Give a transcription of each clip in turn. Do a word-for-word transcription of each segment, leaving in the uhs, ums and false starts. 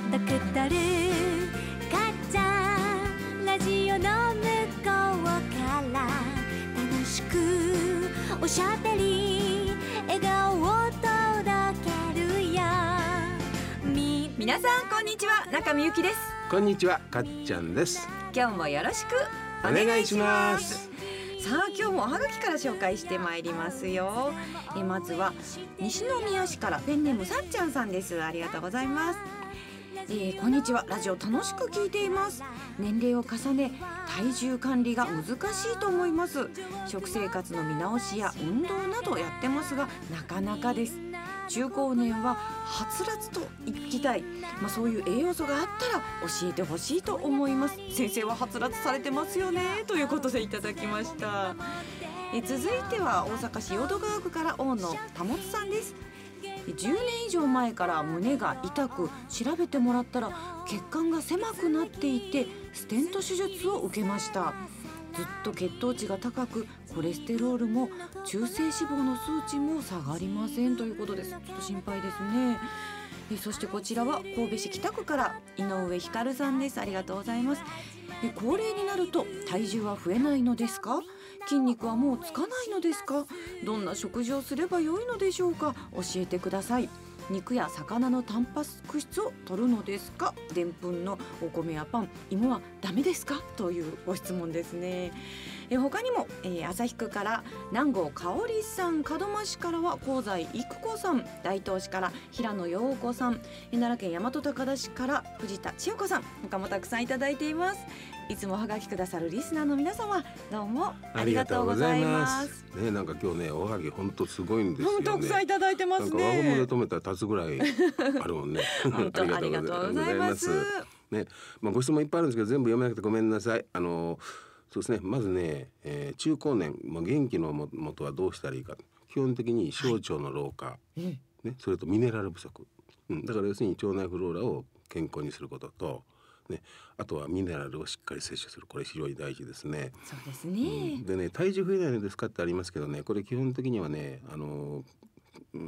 ドクタルかっちゃんラジオの向こうから楽しくおしゃべり笑顔を届けるよ。み皆さんこんにちは、中見ゆきです。 こんにちは、かっちゃんです。 今日もよろしくお願いします。 さあ今日もおはがきから紹介してまいりますよ。えまずは西宮市からペンネームさっちゃんさんです。ありがとうございます。えー、こんにちは。ラジオ楽しく聞いています。年齢を重ね体重管理が難しいと思います。食生活の見直しや運動などやってますがなかなかです。中高年ははつらつといきたい、まあ、そういう栄養素があったら教えてほしいと思います。先生ははつらつされてますよね、ということでいただきました。え続いては大阪市淀川区から大野保さんです。じゅうねん以上前から胸が痛く調べてもらったら血管が狭くなっていてステント手術を受けました。ずっと血糖値が高くコレステロールも中性脂肪の数値も下がりませんということです。ちょっと心配ですね。えそしてこちらは神戸市北区から井上ひかるさんです。ありがとうございます。え高齢になると体重は増えないのですか？筋肉はもうつかないのですか？どんな食事をすればよいのでしょうか？教えてください。肉や魚のタンパク質を摂るのですか？でんぷんのお米やパン、芋はダメですか？というご質問ですね。え他にも、えー、旭区から南郷香織さん、門真市からは香西育子さん、大東市から平野陽子さん、奈良県大和高田市から藤田千代子さん、他もたくさんいただいています。いつもおはがきくださるリスナーの皆様、どうもありがとうございます。 ね、なんか今日ねおはぎ本当すごいんですよね。 たくさんいただいてますね。 なんか輪ゴムで止めたら立つぐらいあるもんね。 本当ありがとうございます。 ね、まあ、ご質問いっぱいあるんですけど全部読めなくてごめんなさい。あのそうですね、まずね、えー、中高年、まあ、元気のもとはどうしたらいいか。基本的に小腸の老化、はいね、それとミネラル不足、うん、だから要するに腸内フローラを健康にすることと、ね、あとはミネラルをしっかり摂取する、これ非常に大事ですね。 そうですね、 うん、でね、体重増えないのですかってありますけどね、これ基本的にはね、あの、うん、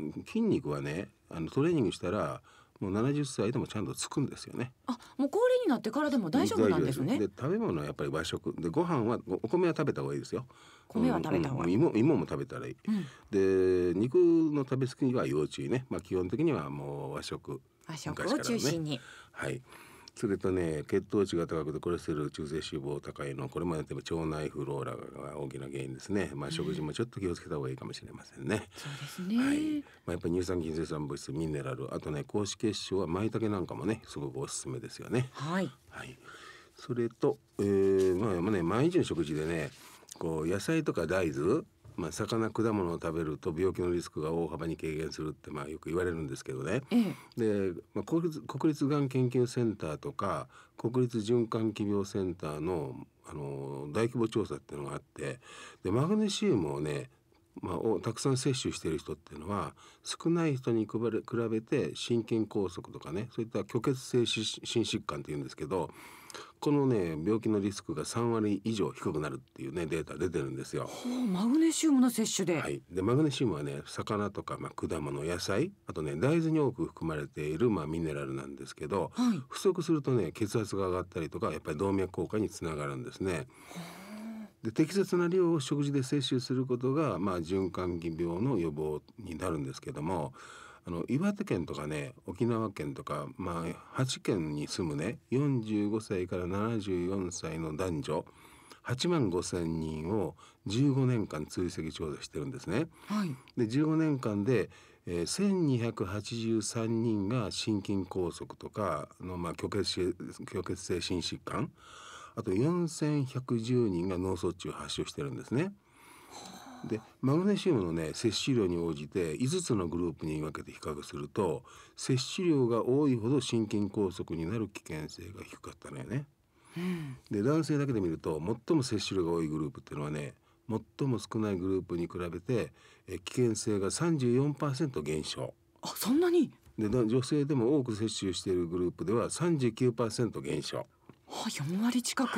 筋肉はね、あのトレーニングしたらもうななじゅっさいでもちゃんとつくんですよね。 あ、もう高齢になってからでも大丈夫なんですね。 で食べ物はやっぱり和食で、ご飯はお米は食べた方がいいですよ。 米は食べた方がいい、 うん、芋, 芋も食べたらいい、うん、で肉の食べ過ぎは要注意ね。まあ、基本的にはもう和食、 和食を中心に、 ね、はい。それとね、血糖値が高くてコレステロール、中性脂肪高いの、これまででも腸内フローラが大きな原因ですね。まあ、食事もちょっと気をつけた方がいいかもしれませんね。 そうですね、 はい。まあ、やっぱり乳酸菌、生産物質、ミネラル、あとね高脂血症は舞茸なんかもねすごくおすすめですよね。 はい、 はい、それと、えーまあまあね、毎日の食事でねこう野菜とか大豆、まあ、魚果物を食べると病気のリスクが大幅に軽減するってまあよく言われるんですけどね、ええ、で、まあ、国立、国立がん研究センターとか国立循環器病センターの、あの大規模調査っていうのがあって、でマグネシウムをね、まあ、をたくさん摂取している人っていうのは少ない人に比べ、比べて心筋梗塞とかね、そういった虚血性心疾患っていうんですけど、このね病気のリスクがさんわり以上低くなるっていうねデータ出てるんですよ。 マグネシウムの摂取で、 はい、でマグネシウムはね魚とか、まあ、果物、野菜、あとね大豆に多く含まれている、まあ、ミネラルなんですけど、はい、不足するとね血圧が上がったりとかやっぱり動脈硬化につながるんですね。で適切な量を食事で摂取することが、まあ、循環器病の予防になるんですけども、あの岩手県とかね沖縄県とか、まあ、はちけんに住むねよんじゅうごさいからななじゅうよんさいの男女はちまんごせんにんをじゅうごねんかん追跡調査してるんですね。はい、でじゅうごねんかんで、えー、せんにひゃくはちじゅうさんにんが心筋梗塞とかの、まあ、虚血性、虚血性心疾患、あとよんせんひゃくじゅうにんが脳卒中を発症してるんですね。でマグネシウムのね摂取量に応じていつつのグループに分けて比較すると、摂取量が多いほど心筋梗塞になる危険性が低かったのよね。うん、で男性だけで見ると最も摂取量が多いグループっていうのはね最も少ないグループに比べてえ危険性が さんじゅうよんパーセント 減少。 あ、そんなに？ で女性でも多く摂取しているグループでは さんじゅうきゅうパーセント 減少。 はあ、よんわり近く、 はい、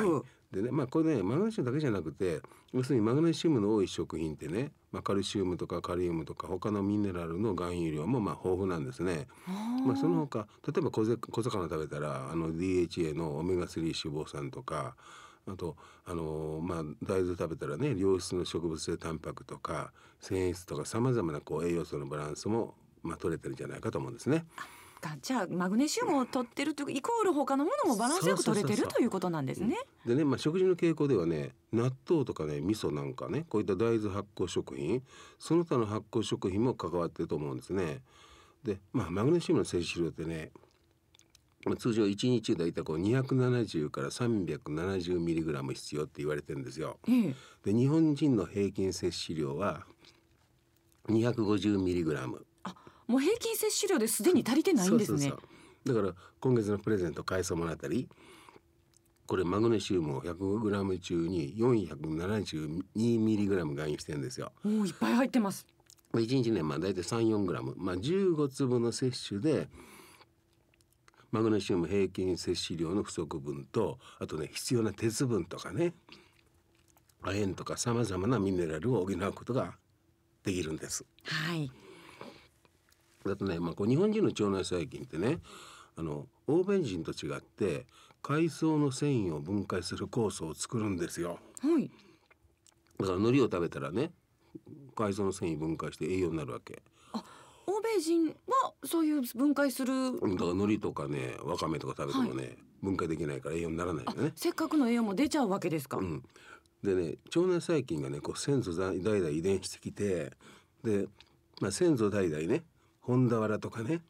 でね、まあこれねマグネシウムだけじゃなくて、要するにマグネシウムの多い食品ってね、まあ、カルシウムとかカリウムとか他のミネラルの含有量もまあ豊富なんですね。まあ、その他例えば小ぜ小魚食べたらあの ディーエイチエー のオメガスリー脂肪酸とか、あとあのーまあ大豆食べたらね良質の植物性タンパクとか繊維質とかさまざまなこう栄養素のバランスもまあ取れてるんじゃないかと思うんですね。 かじゃあマグネシウムを取ってるというイコール他のものもバランスよく取れてるということなんですね。 でね、まあ、食事の傾向ではね納豆とかね味噌なんかねこういった大豆発酵食品その他の発酵食品も関わってると思うんですね。で、まあ、マグネシウムの摂取量ってね、まあ、通常いちにちだいたいこうにひゃくななじゅうからさんびゃくななじゅうミリグラム必要って言われてるんですよ。 ええ、 で日本人の平均摂取量はにひゃくごじゅうミリグラム。 もう平均摂取量ですでに足りてないんですね。 そうそうそうだから今月のプレゼント買いそうもらったり、これマグネシウムを ひゃくグラム 中に よんひゃくななじゅうにミリグラム 含有してるんですよ。 おいっぱい入ってます。 いちにちね、まあ、だいたい さんよんグラム、まあ、じゅうごつぶの摂取でマグネシウム平均摂取量の不足分と、あとね必要な鉄分とかね亜鉛とかさまざまなミネラルを補うことができるんです。 はい。 だとね、まあ、こう日本人の腸内細菌ってね、あの欧米人と違って海藻の繊維を分解する酵素を作るんですよ。 はい。 だから海苔を食べたらね海藻の繊維分解して栄養になるわけ。 あ、欧米人はそういう分解する。 だから海苔とかねわかめとか食べてもね、はい、分解できないから栄養にならないよね。 せっかくの栄養も出ちゃうわけですか。 うん、でね腸内細菌がねこう先祖代々遺伝してきて、で、まあ、先祖代々ね本俵とかね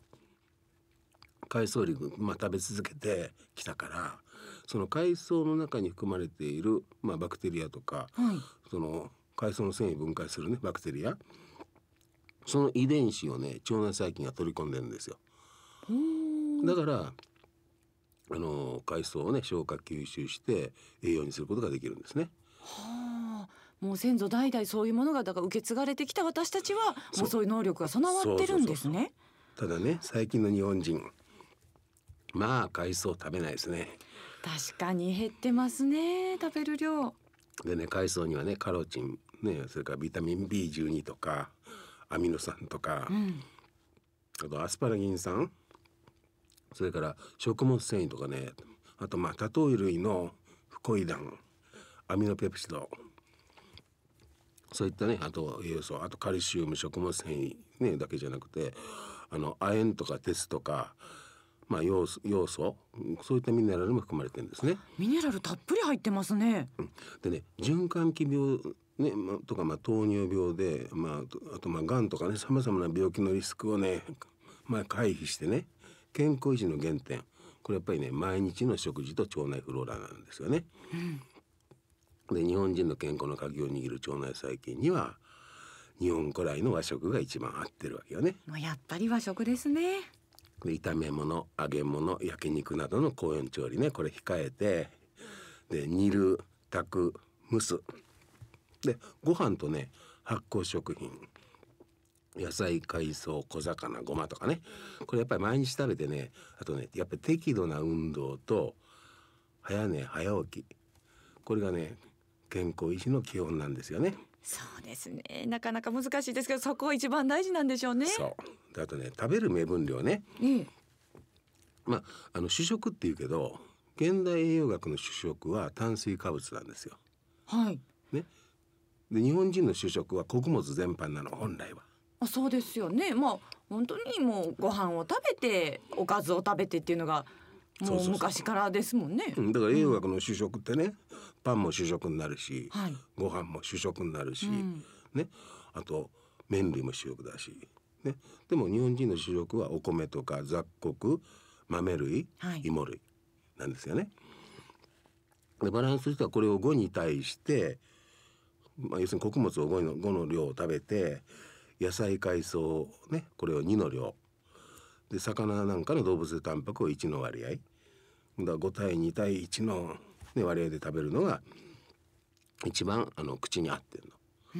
海藻類、まあ、食べ続けてきたから、その海藻の中に含まれている、まあ、バクテリアとか、 はい、 その海藻の繊維分解するねバクテリア、その遺伝子をね腸内細菌が取り込んでるんですよ。だからあの海藻をね消化吸収して栄養にすることができるんですね。 はあ、もう先祖代々そういうものがだから受け継がれてきた私たちはもうそういう能力が備わってるんですね。 ただね最近の日本人まあ海藻食べないですね。 確かに減ってますね、食べる量でね。海藻にはねカロチンね、それからビタミン ビーじゅうに とかアミノ酸とか、うん、あとアスパラギン酸、それから食物繊維とかね、あとまあ多糖類のフコイダン、アミノペプチド、そういったね、あと栄養素、あとカルシウム、食物繊維、ね、だけじゃなくてあの亜鉛とか鉄とか、まあ、要素、要素そういったミネラルも含まれてるんですね。 ミネラルたっぷり入ってますね。 うん、でね循環器病、ねま、とか、まあ、糖尿病で、まあ、あとまあがんとかねさまざまな病気のリスクをね、まあ、回避してね健康維持の原点、これやっぱりね毎日の食事と腸内フローラなんですよね。うん、で日本人の健康の鍵を握る腸内細菌には日本古来の和食が一番合ってるわけよね。 もうやっぱり和食ですね。 で炒め物、揚げ物、焼肉などの高温調理ね、これ控えて、で煮る、炊く、蒸す、でご飯とね発酵食品、野菜、海藻、小魚、ごまとかね、これやっぱり毎日食べてね、あとねやっぱり適度な運動と早寝早起き、これがね健康維持の基本なんですよね。 そうですね、なかなか難しいですけどそこが一番大事なんでしょうね。 そうで、あとね食べる目分量ね、ええ、まああの主食っていうけど現代栄養学の主食は炭水化物なんですよ。 はいね、で日本人の主食は穀物全般なの本来は。 あ、そうですよね。まあ本当にもうご飯を食べておかずを食べてっていうのがもう昔からですもんね。 そうそうそう、うん、だから栄養学の主食ってね、うん、パンも主食になるし、 はい、 ご飯も主食になるし、うん、ね、あと麺類も主食だし、ね、でも日本人の主食はお米とか雑穀、豆類、はい、芋類なんですよね。でバランスとしてはこれをごに対して、まあ、要するに穀物を 5, のごの量を食べて、野菜海藻ねこれをにの量で、魚なんかの動物性タンパクをいちの割合だからご対に対いちの、ね、割合で食べるのが一番あの口に合ってるの。 うん、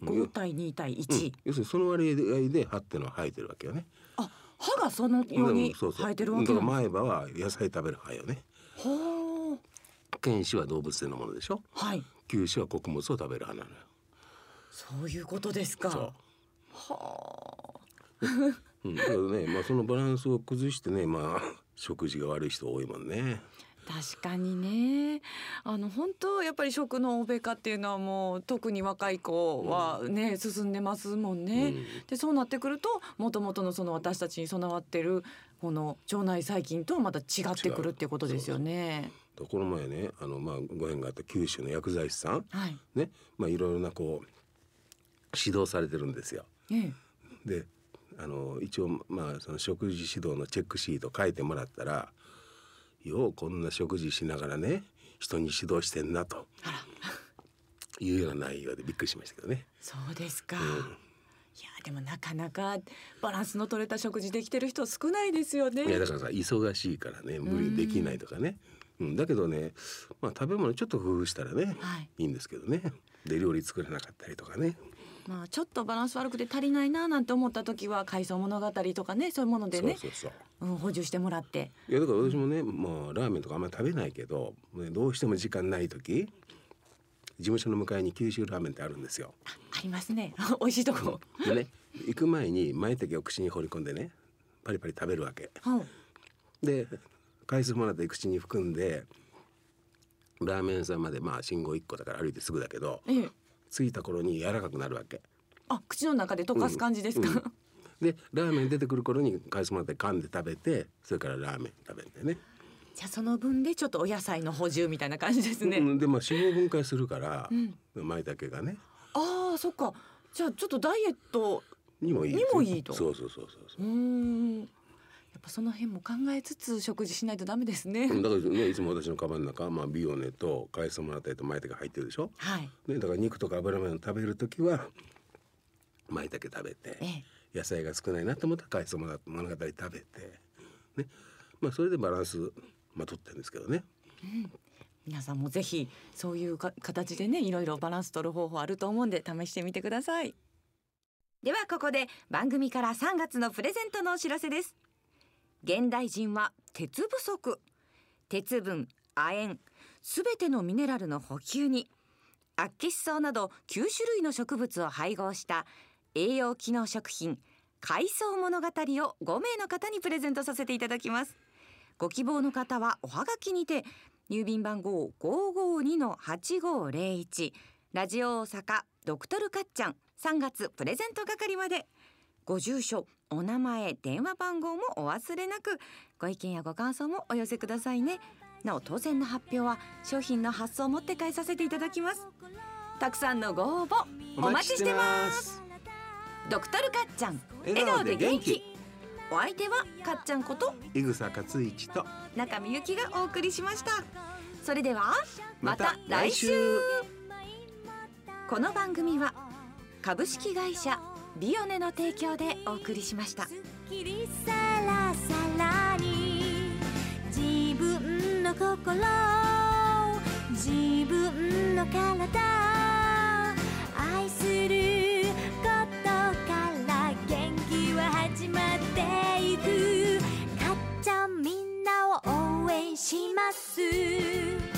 ご対に対いち、うん、 要するにその割合で歯ってのは生えてるわけよね。 あ、歯がそのように生えてるわけなんです。 だから前歯は野菜食べる歯よね。 ほー。 犬種は動物性のものでしょ、 はい、 球種は穀物を食べる花なのよ。 そういうことですか。 そうはあうん、だからね、まあ、そのバランスを崩してね、まあ、食事が悪い人多いもんね。 確かにね、あの本当やっぱり食の欧米化っていうのはもう特に若い子はね、うん、進んでますもんね、うん、でそうなってくるともともとのその私たちに備わってるこの腸内細菌とまた違ってくるっていうことですよね。 そうそう、この前ね、あのまあご縁があった九州の薬剤師さん、 はい、 ね、まあいろいろなこう指導されてるんですよ、 ええ、であの一応まあその食事指導のチェックシート書いてもらったら、ようこんな食事しながらね人に指導してんなというような内容でびっくりしましたけどね。 そうですか、 うん、 いやでもなかなかバランスの取れた食事できてる人少ないですよね。 いやだからさ、忙しいからね無理できないとかね、うん、だけどね、まあ、食べ物ちょっと工夫したらね、はい、いいんですけどね。で料理作れなかったりとかね、 まあ、ちょっとバランス悪くて足りないななんて思った時は海藻物語とかね、そういうものでね、 そうそうそう、 うん、補充してもらって。 いやだから私もね、まあ、ラーメンとかあんまり食べないけど、ね、どうしても時間ない時、事務所の向かいに九州ラーメンってあるんですよ。 あ, ありますね美味しいとこでね、行く前に舞茸を口に放り込んでねパリパリ食べるわけ、 はい、 で海藻もらって口に含んでラーメン屋さんまで、まあ信号いっこだから歩いてすぐだけど、 ええ、 着いた頃に柔らかくなるわけ。 あ、口の中で溶かす感じですか、 うんうん、でラーメン出てくる頃に海藻もらって噛んで食べて、それからラーメン食べるんだよね。 じゃあその分でちょっとお野菜の補充みたいな感じですね、 うん、でまあ脂肪分解するから、うん、舞茸がね。 ああそっか、じゃあちょっとダイエットにもいいにもいいと。 そうそうそうそう。 うーん、やっぱその辺も考えつつ食事しないとダメですね。 だからね、いつも私のカバンの中、まあ、ビオネと海藻もらったりと舞茸入ってるでしょ、 はい、 ね、だから肉とか油物を食べるときは舞茸食べて、 ええ、 野菜が少ないなと思ったら海藻物語食べて、ね、まあ、それでバランス、まあ、取ってるんですけどね、 うん、皆さんもぜひそういうか形でね、いろいろバランス取る方法あると思うんで試してみてください。ではここで番組からさんがつのプレゼントのお知らせです。現代人は鉄不足、鉄分、亜鉛、すべてのミネラルの補給にアッキシソウなどきゅうしゅるいの植物を配合した栄養機能食品海藻物語をごめいの方にプレゼントさせていただきます。ご希望の方はおはがきにて郵便番号 ごーごーにのはちごーぜろいち ラジオ大阪ドクトルかっちゃんさんがつプレゼント係まで。ご住所、お名前、電話番号もお忘れなく、ご意見やご感想もお寄せくださいね。なお当選の発表は商品の発送をもって返させていただきます。たくさんのご応募お待ちしてます。ドクトルかっちゃん、笑顔で元気。お相手はかっちゃんこと井草克一と中見ゆきがお送りしました。それではまた来週。この番組は株式会社ビオネの提供でお送りしました。 すっきりさらさらに自分の心、自分の体、愛することから元気は始まっていく。かっちゃんみんなを応援します。